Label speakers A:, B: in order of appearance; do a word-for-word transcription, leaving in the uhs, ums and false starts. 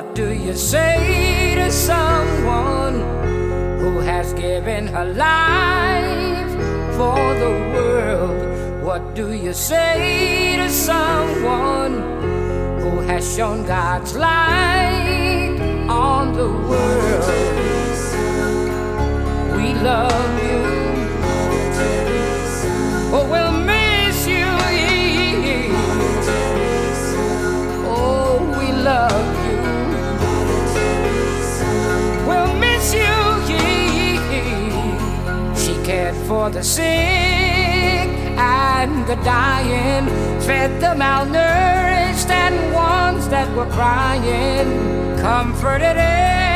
A: What do you say to someone who has given her life for the world? What do you say to someone who has shone God's light on the world? We love you. Oh, we'll miss you. Oh, we love you. We'll miss you. She cared for the sick and the dying, fed the malnourished and ones that were crying, comforted